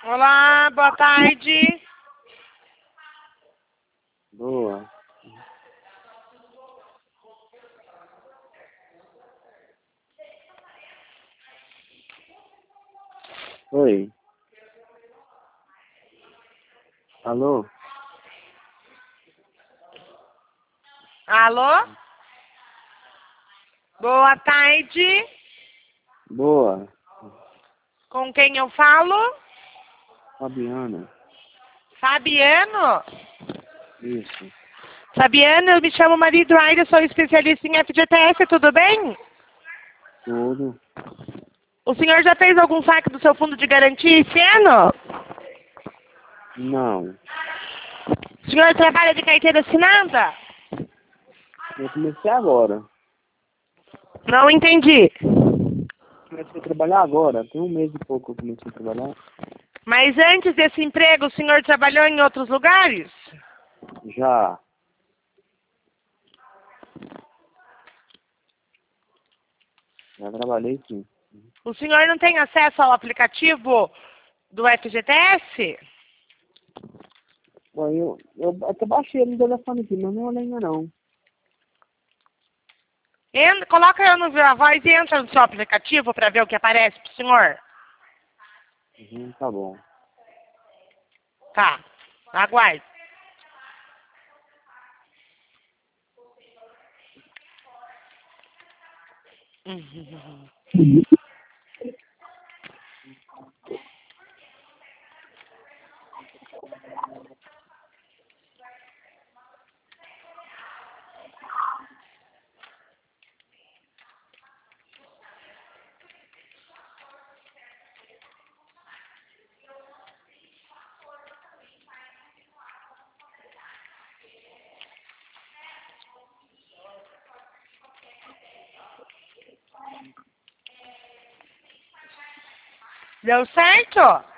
Olá, boa tarde. Boa. Oi. Alô? Alô? Boa tarde. Boa. Com quem eu falo? Fabiana. Fabiano? Isso. Fabiano, eu me chamo Maria Eduarda, sou especialista em FGTS, tudo bem? Tudo. O senhor já fez algum saque do seu fundo de garantia esse ano? Não. O senhor trabalha de carteira assinada? Eu comecei agora. Não entendi. Comecei a trabalhar agora. Tem um mês e pouco que eu comecei a trabalhar. Mas antes desse emprego, o senhor trabalhou em outros lugares? Já. Já trabalhei sim. O senhor não tem acesso ao aplicativo do FGTS? Bom, eu até baixei ele no telefone aqui, mas não olhei ainda não. Coloca eu no Viva Voz e entra no seu aplicativo para ver o que aparece pro senhor. Tá bom. Tá, aguarde. Deu certo?